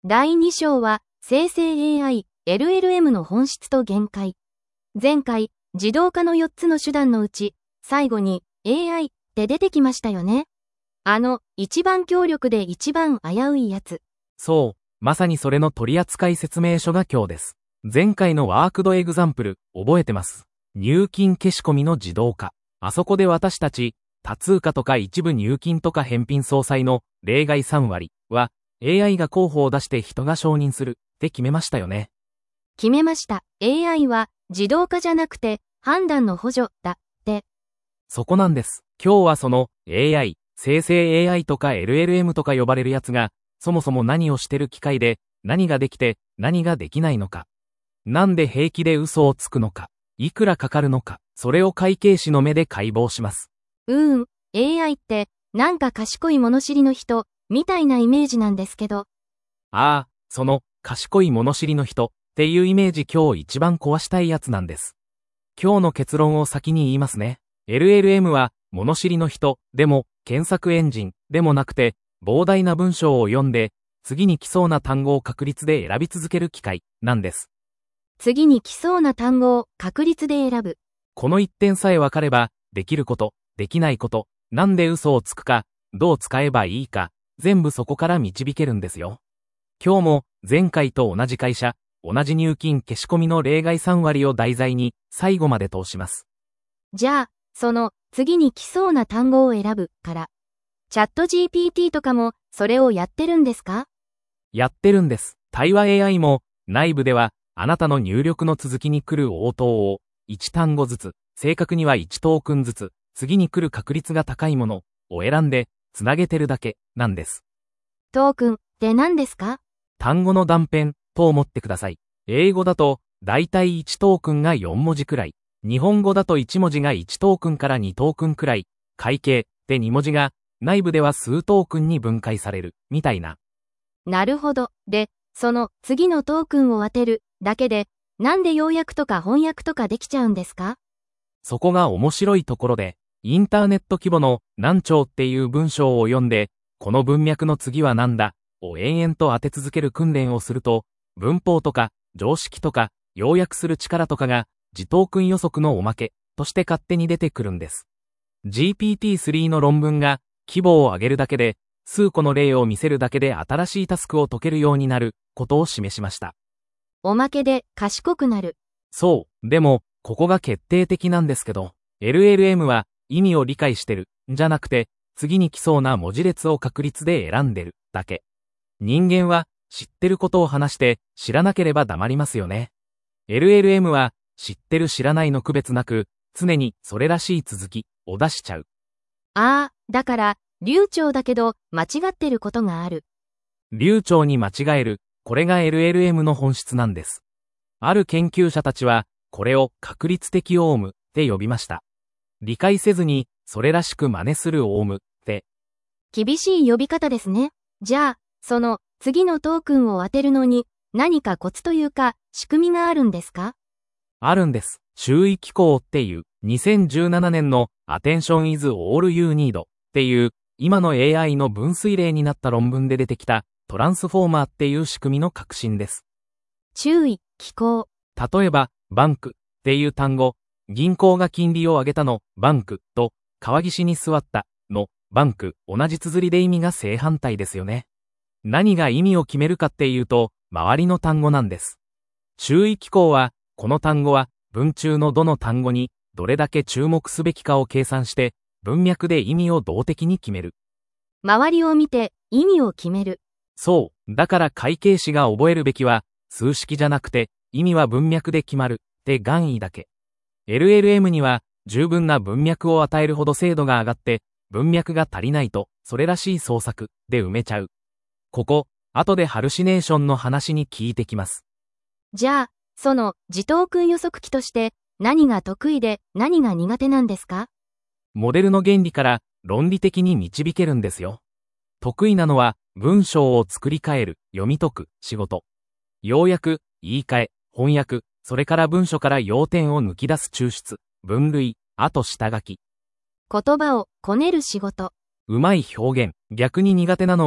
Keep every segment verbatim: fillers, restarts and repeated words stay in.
だいに章は、生成 エーアイ、エルエルエム の本質と限界。前回、自動化のよっつの手段のうち、最後に エーアイ って出てきましたよね。あの、一番強力で一番危ういやつ。 そう、まさにそれの取扱説明書が今日です。前回のワークドエグザンプル、覚えてます。入金消し込みの自動化。あそこで私たち、多通貨とか一部入金とか返品相殺の例外さん割は、エーアイ が候補を出して人が承認するって決めましたよね。 決めました。エーアイ は自動化じゃなくて判断の補助だって。 そこなんです。今日はその エーアイ、生成 エーアイ とか エルエルエム とか呼ばれるやつが、そもそも何をしてる機械で、何ができて、何ができないのか。なんで平気で嘘をつくのか。いくらかかるのか。それを会計士の目で解剖します。 うーん、エーアイ って、なんか賢い物知りの人、みたいなイメージなんですけど。 ああ、その、賢い物知りの人、っていうイメージ今日一番壊したいやつなんです。今日の結論を先に言いますね。エルエルエム は、物知りの人、でも、検索エンジン、でもなくて、膨大な文章を読んで、次に来そうな単語を確率で選び続ける機械、なんです。 次に来そうな単語を確率で選ぶ。 この一点さえ分かれば、できること、できないこと、なんで嘘をつくか、どう使えばいいか、全部そこから導けるんですよ。今日も、前回と同じ会社、同じ入金消し込みの例外さん割を題材に、最後まで通します。 じゃあ、その、次に来そうな単語を選ぶ、から。チャット ジーピーティー とかも、それをやってるんですか？ やってるんです。対話 エーアイ も、内部では、あなたの入力の続きに来る応答を、いち単語ずつ、正確にはいちトークンずつ、次に来る確率が高いものを選んで、つなげてるだけ、なんです。 トークンって何ですか？ 単語の断片、と思ってください。英語だと、だいたいいちトークンがよん文字くらい。日本語だといち文字がいちトークンからにトークンくらい。会計でに文字が、内部では数トークンに分解される、みたいな。 なるほど。で、その次のトークンを当てるだけで、なんで要約とか翻訳とかできちゃうんですか？ そこが面白いところで、インターネット規模の何兆っていう文章を読んで、この文脈の次は何だを延々と当て続ける訓練をすると、文法とか常識とか要約する力とかが自トークン予測のおまけとして勝手に出てくるんです。ジーピーティースリー の論文が規模を上げるだけで、数個の例を見せるだけで新しいタスクを解けるようになることを示しました。 おまけで賢くなる。 そう、でも、ここが決定的なんですけど、エルエルエム は意味を理解してる、じゃなくて、次に来そうな文字列を確率で選んでる、だけ。人間は知ってることを話して知らなければ黙りますよね。エルエルエム は知ってる知らないの区別なく、常にそれらしい続きを出しちゃう。 ああ、だから、流暢だけど間違ってることがある。 流暢に間違える、これが エルエルエム の本質なんです。ある研究者たちは、これを確率的オウムって呼びました。理解せずに、それらしく真似するオウムって。 厳しい呼び方ですね。じゃあ、その次のトークンを当てるのに、何かコツというか、仕組みがあるんですか？ あるんです。注意機構っていう、にせんじゅうななねんの Attention is all you need っていう、今の エーアイ の分水嶺になった論文で出てきた、トランスフォーマーっていう仕組みの革新です。 注意、機構。 例えば、バンクっていう単語、銀行が金利を上げたの、バンクと、川岸に座ったの、バンク、同じ綴りで意味が正反対ですよね。何が意味を決めるかっていうと、周りの単語なんです。注意機構は、この単語は、文中のどの単語に、どれだけ注目すべきかを計算して、文脈で意味を動的に決める。 周りを見て、意味を決める。 そう。だから会計士が覚えるべきは、数式じゃなくて、意味は文脈で決まる、って願意だけ。エルエルエム には、十分な文脈を与えるほど精度が上がって、文脈が足りないと、それらしい創作、で埋めちゃう。ここ、後でハルシネーションの話に聞いてきます。 じゃあ、その、自トークン予測器として、何が得意で、何が苦手なんですか？ モデルの原理から、論理的に導けるんですよ。得意なのは、文章を作り変える、読み解く、仕事。要約、言い換え、翻訳、それから文書から要点を抜き出す抽出、分類、あと下書き。 言葉をこねる仕事。 うまい表現。逆に苦手なのは、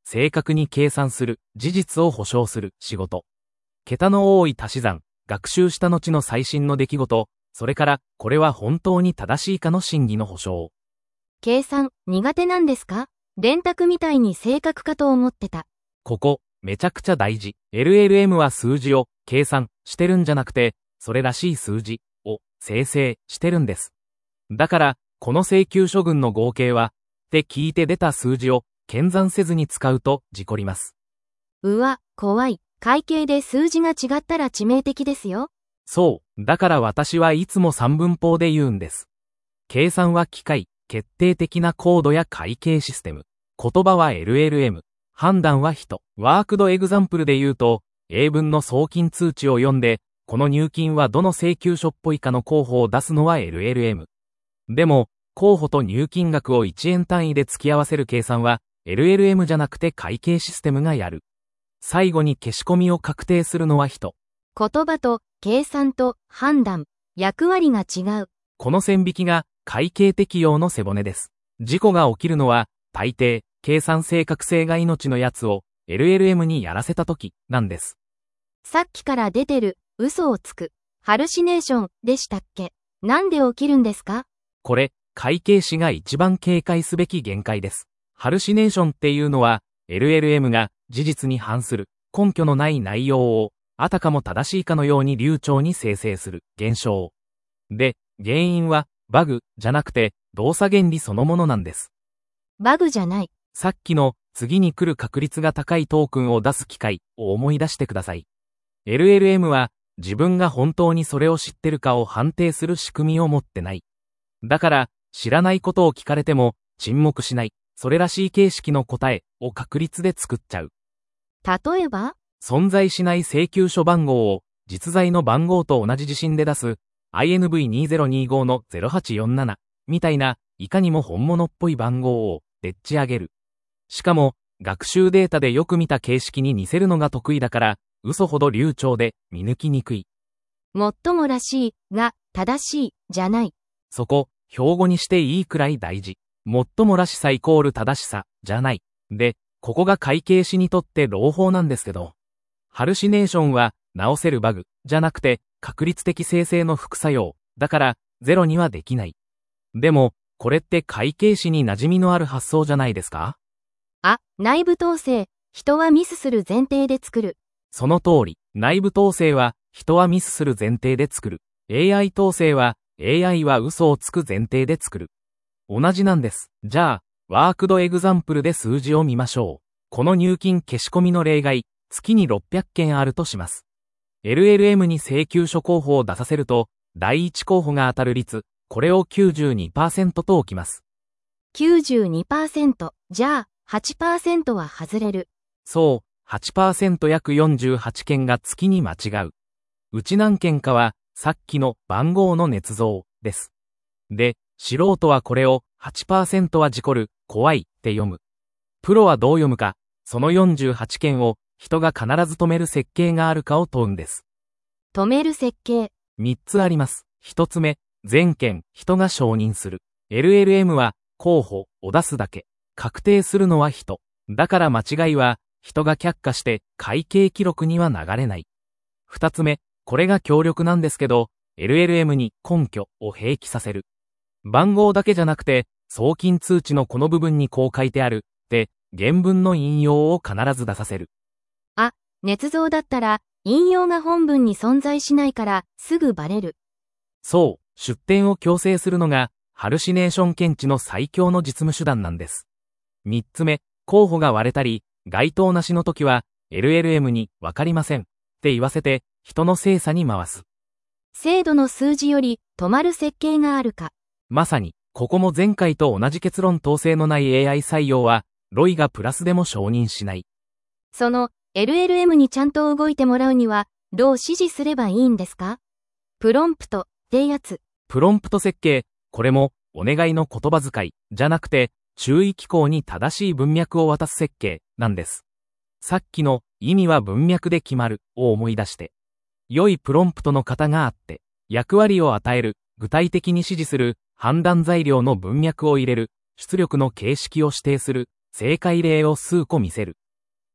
正確に計算する、事実を保証する仕事。桁の多い足し算、学習した後の最新の出来事、それから、これは本当に正しいかの真偽の保証。 計算、苦手なんですか？電卓みたいに正確かと思ってた。 ここ、めちゃくちゃ大事。エルエルエム は数字を計算してるんじゃなくて、それらしい数字を生成してるんです。だから、この請求処分の合計は、って聞いて出た数字を検算せずに使うと事故ります。 うわ、怖い。会計で数字が違ったら致命的ですよ。 そう。だから私はいつも三分法で言うんです。計算は機械、決定的なコードや会計システム。言葉は エルエルエム。判断は人。ワークドエグザンプルで言うと、英文の送金通知を読んで、この入金はどの請求書っぽいかの候補を出すのは エルエルエム。でも、候補と入金額をいちえん単位で付き合わせる計算は、エルエルエム じゃなくて会計システムがやる。最後に消し込みを確定するのは人。 言葉と計算と判断、役割が違う。 この線引きが会計適用の背骨です。事故が起きるのは、大抵、計算正確性が命のやつを エルエルエム にやらせたときなんです。 さっきから出てる、嘘をつく、ハルシネーションでしたっけ？なんで起きるんですか？ これ、会計士が一番警戒すべき限界です。ハルシネーションっていうのは、エルエルエム が事実に反する根拠のない内容をあたかも正しいかのように流暢に生成する現象。で、原因はバグじゃなくて動作原理そのものなんです。 バグじゃない。 さっきの次に来る確率が高いトークンを出す機械を思い出してください。エルエルエム は自分が本当にそれを知ってるかを判定する仕組みを持ってない。だから知らないことを聞かれても沈黙しない。それらしい形式の答えを確率で作っちゃう。 例えば？ 存在しない請求書番号を実在の番号と同じ地震で出す アイエヌブイにせんにじゅうご のゼロはちよんななみたいないかにも本物っぽい番号をでっち上げる。しかも学習データでよく見た形式に似せるのが得意だから嘘ほど流暢で見抜きにくい。 もっともらしいが正しいじゃない。 そこ、標語にしていいくらい大事。もっともらしさイコール正しさじゃない。で、ここが会計士にとって朗報なんですけど。ハルシネーションは直せるバグじゃなくて確率的生成の副作用だからゼロにはできない。でも、これって会計士に馴染みのある発想じゃないですか？ あ、内部統制。人はミスする前提で作る。 その通り、内部統制は人はミスする前提で作る。エーアイ 統制は エーアイ は嘘をつく前提で作る。同じなんです。じゃあ、ワークドエグザンプルで数字を見ましょう。この入金消し込みの例外、月にろっぴゃっけんあるとします。エルエルエム に請求書候補を出させると、だいいち候補が当たる率、これを きゅうじゅうにパーセント と置きます。 きゅうじゅうにパーセント、じゃあ、はちパーセント は外れる。 そう、はちパーセント 約よんじゅうはちけんが月に間違う。うち何件かは、さっきの番号の捏造です。で、素人はこれを はちパーセント は事故る、怖いって読む。プロはどう読むか、そのよんじゅうはちけんを人が必ず止める設計があるかを問うんです。 止める設計。 みっつあります。ひとつめ、全件人が承認する。エルエルエム は候補を出すだけ。確定するのは人。だから間違いは人が却下して会計記録には流れない。ふたつめ、これが強力なんですけど、エルエルエム に根拠を併記させる。番号だけじゃなくて、送金通知のこの部分にこう書いてある、で、原文の引用を必ず出させる。 あ、捏造だったら、引用が本文に存在しないから、すぐバレる。 そう、出典を強制するのが、ハルシネーション検知の最強の実務手段なんです。みっつめ、候補が割れたり、該当なしの時は、エルエルエム にわかりませんって言わせて、人の精査に回す。 精度の数字より、止まる設計があるか。 まさに、ここも前回と同じ結論統制のない エーアイ 採用は、ロイがプラスでも承認しない。 その、エルエルエム にちゃんと動いてもらうには、どう指示すればいいんですか？プロンプトってやつ。 プロンプト設計、これも、お願いの言葉遣い、じゃなくて、注意機構に正しい文脈を渡す設計、なんです。さっきの、意味は文脈で決まる、を思い出して。良いプロンプトの型があって、役割を与える、具体的に指示する、判断材料の文脈を入れる、出力の形式を指定する、正解例を数個見せる、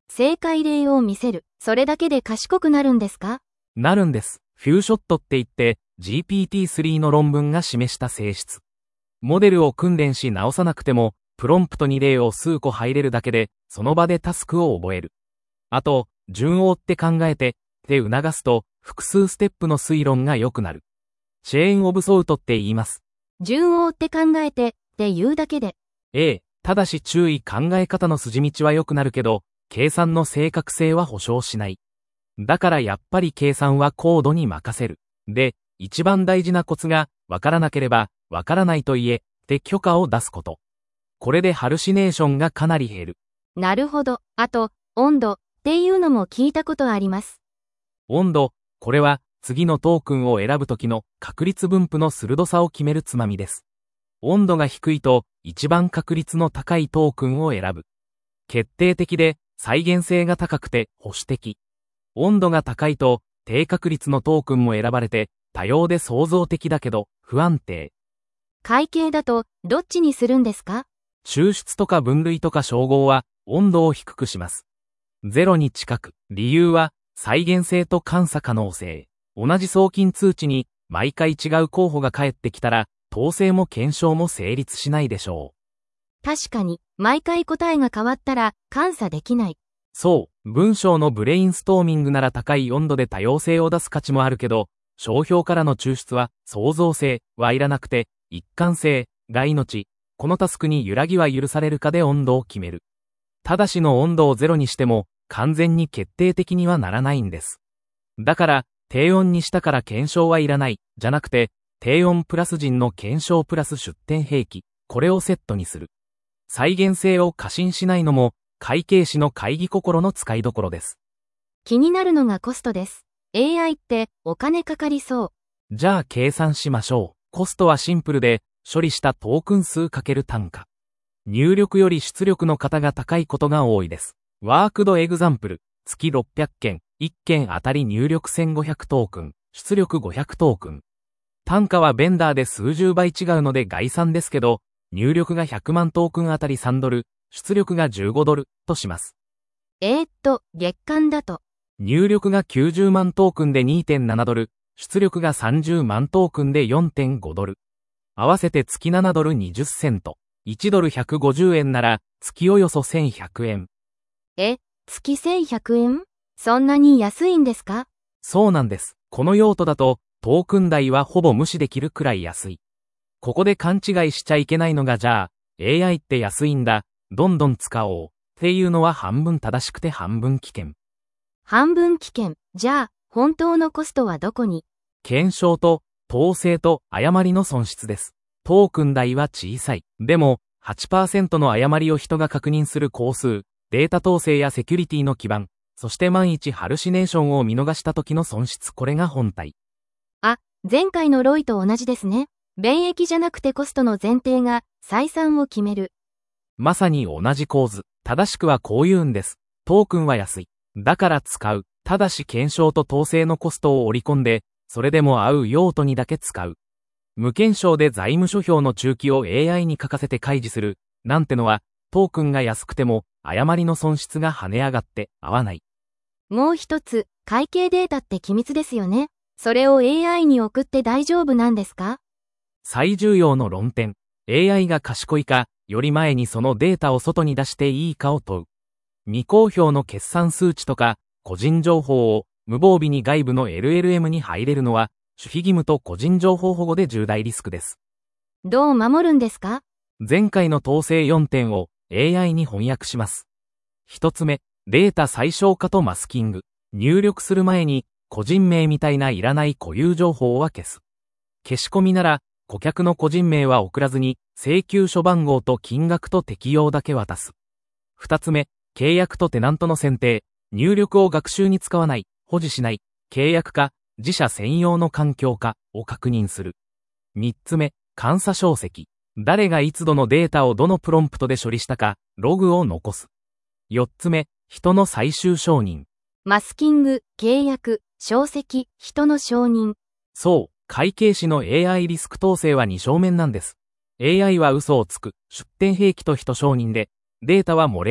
正解例を見せる。それだけで賢くなるんですか？ なるんです。フューショットって言って ジーピーティースリー の論文が示した性質。モデルを訓練し直さなくても、プロンプトに例を数個入れるだけで、その場でタスクを覚える。あと、順を追って考えて、って促すと、複数ステップの推論が良くなる。チェーンオブソウトって言います。 順を追って考えて、って言うだけで。 ええ、ただし注意考え方の筋道は良くなるけど、計算の正確性は保証しない。だからやっぱり計算はコードに任せる。で、一番大事なコツが、わからなければ、わからないと言え、って許可を出すこと。これでハルシネーションがかなり減る。 なるほど。あと、温度っていうのも聞いたことあります。 温度、これは次のトークンを選ぶときの確率分布の鋭さを決めるつまみです。温度が低いと一番確率の高いトークンを選ぶ。決定的で再現性が高くて保守的。温度が高いと低確率のトークンも選ばれて多様で創造的だけど不安定。 会計だとどっちにするんですか？ 抽出とか分類とか照合は温度を低くします。ゼロに近く。理由は再現性と監査可能性。同じ送金通知に毎回違う候補が返ってきたら統制も検証も成立しないでしょう。 確かに、毎回答えが変わったら監査できない。 そう、文章のブレインストーミングなら高い温度で多様性を出す価値もあるけど、商標からの抽出は創造性はいらなくて、一貫性が命。このタスクに揺らぎは許されるかで温度を決める。ただしの温度をゼロにしても、完全に決定的にはならないんです。だから、低温にしたから検証はいらない、じゃなくて、低温プラス人の検証プラス出典兵器、これをセットにする。再現性を過信しないのも、会計士の会議心の使いどころです。 気になるのがコストです。エーアイってお金かかりそう。 じゃあ計算しましょう。コストはシンプルで、処理したトークン数×単価。入力より出力の方が高いことが多いです。ワークドエグザンプル、月ろっぴゃっけん、いっけんあたり入力せんごひゃくトークン、出力ごひゃくトークン。単価はベンダーで数十倍違うので概算ですけど、入力がひゃくまんトークンあたりさんドル、出力がじゅうごドルとします。 えーっと、月間だと。 入力がきゅうじゅうまんトークンで にてんななドル、出力がさんじゅうまんトークンで よんてんごドル。合わせて月ななドルにじゅっセント。いちドルひゃくごじゅうえんなら月およそせんひゃくえん。 え、月せんひゃくえん？そんなに安いんですか？ そうなんです。この用途だとトークン代はほぼ無視できるくらい安い。ここで勘違いしちゃいけないのがじゃあ エーアイ って安いんだ、どんどん使おうっていうのは半分正しくて半分危険。 半分危険。じゃあ本当のコストはどこに？ 検証と統制と誤りの損失です。トークン代は小さい。でも はちパーセント の誤りを人が確認する工数、データ統制やセキュリティの基盤、そして万一ハルシネーションを見逃した時の損失、これが本体。 あ、前回のロイと同じですね。便益じゃなくてコストの前提が採算を決める。 まさに同じ構図。正しくはこう言うんです。トークンは安い。だから使う。ただし検証と統制のコストを織り込んで、それでも合う用途にだけ使う。無検証で財務諸表の中期を エーアイ に書かせて開示する。なんてのは、トークンが安くても、誤りの損失が跳ね上がって合わない。 もう一つ、会計データって機密ですよね。それを エーアイ に送って大丈夫なんですか？ 最重要の論点。エーアイ が賢いか、より前にそのデータを外に出していいかを問う。未公表の決算数値とか、個人情報を無防備に外部の エルエルエム に入れるのは、守秘義務と個人情報保護で重大リスクです。 どう守るんですか？ 前回の統制よんてんを エーアイ に翻訳します。一つ目、データ最小化とマスキング。入力する前に、個人名みたいないらない固有情報は消す。消し込みなら、顧客の個人名は送らずに、請求書番号と金額と適用だけ渡す。二つ目、契約とテナントの選定。入力を学習に使わない、保持しない、契約か、自社専用の環境かを確認する。三つ目、監査証跡。誰がいつどのデータをどのプロンプトで処理したか、ログを残す。四つ目、人の最終承認。 マスキング、契約、証跡、人の承認。 そう、会計士の エーアイ リスク統制は二正面なんです。エーアイ は嘘をつく、出典兵器と人承認で、データは漏れうる、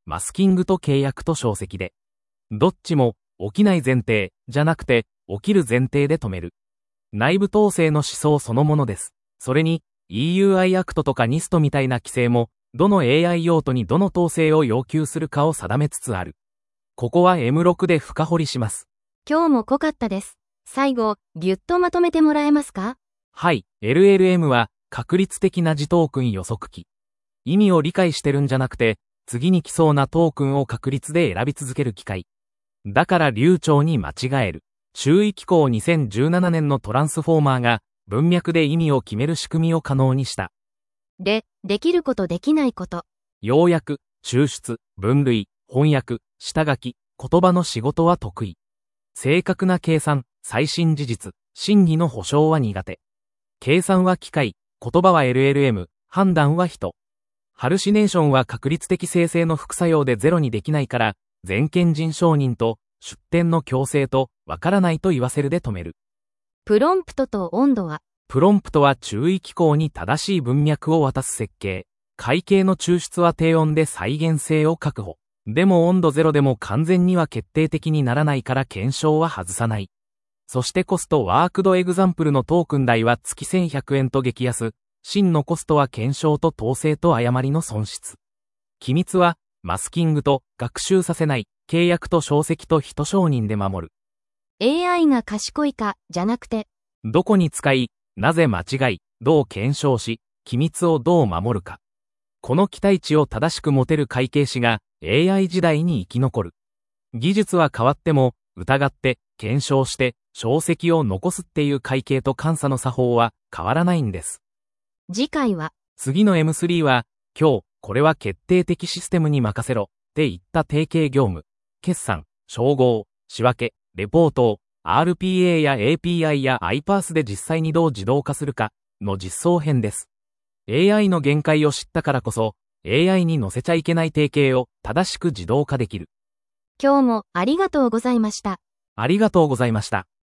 マスキングと契約と証跡で。どっちも、起きない前提、じゃなくて、起きる前提で止める。内部統制の思想そのものです。それに、イーユーアイ アクトとかニストみたいな規制も、どの エーアイ 用途にどの統制を要求するかを定めつつある。ここは エムろく で深掘りします。 今日も濃かったです。最後、ぎゅっとまとめてもらえますか？ はい、エルエルエム は、確率的な自トークン予測器。意味を理解してるんじゃなくて、次に来そうなトークンを確率で選び続ける機械。だから流暢に間違える。注意機構にせんじゅうななねんのトランスフォーマーが、文脈で意味を決める仕組みを可能にした。 で、できることできないこと。 要約、抽出、分類、翻訳、下書き、言葉の仕事は得意。正確な計算、最新事実、真偽の保証は苦手。計算は機械、言葉は エルエルエム、判断は人。ハルシネーションは確率的生成の副作用でゼロにできないから、全賢人承認と、出典の強制と、わからないと言わせるで止める。 プロンプトと温度は？ プロンプトは注意機構に正しい文脈を渡す設計。会計の抽出は低温で再現性を確保。でも温度ゼロでも完全には決定的にならないから検証は外さない。そしてコストワークドエグザンプルのトークン代は月せんひゃくえんと激安。真のコストは検証と統制と誤りの損失。機密はマスキングと学習させない。契約と証跡と人承認で守る。 エーアイ が賢いか、じゃなくて。 どこに使い、なぜ間違い、どう検証し、機密をどう守るか。この期待値を正しく持てる会計士が エーアイ 時代に生き残る。技術は変わっても、疑って、検証して、証跡を残すっていう会計と監査の作法は変わらないんです。 次回は、 次の エムスリー は、今日、これは決定的システムに任せろ、って言った定型業務。決算、照合、仕分け、レポートを アールピーエー や エーピーアイ や アイパース で実際にどう自動化するかの実装編です。エーアイ の限界を知ったからこそ、エーアイ に載せちゃいけない定型を正しく自動化できる。 今日もありがとうございました。 ありがとうございました。